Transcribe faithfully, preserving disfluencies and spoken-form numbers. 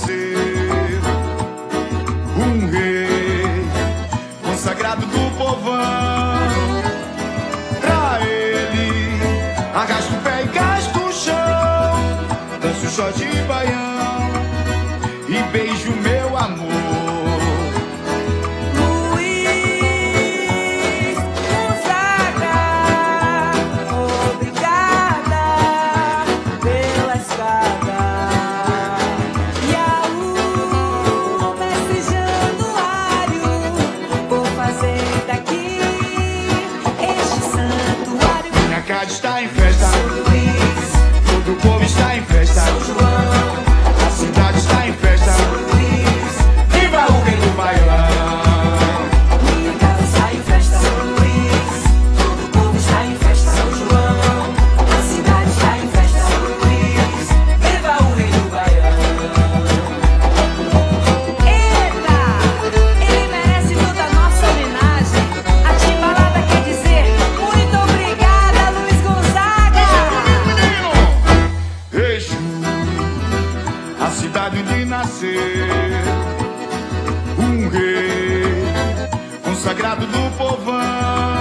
nascer um rei consagrado do povão. Pra ele, arrasta o pé e gasta o chão, danço shot de baião e beijo meu amor. Está em festa, São Luís. Todo o povo está em festa, São João. A cidade está em festa, São Luís. Viva o rei do Baião. Minha casa está em festa, São Luís. Todo o povo está em festa, São João. A cidade está em festa, São Luís. Viva o rei do Baião. Eita, ele merece toda a nossa homenagem. A timbalada quer dizer muito obrigada, Luiz Gonzaga. Exu, a cidade de nascer um rei consagrado do povão.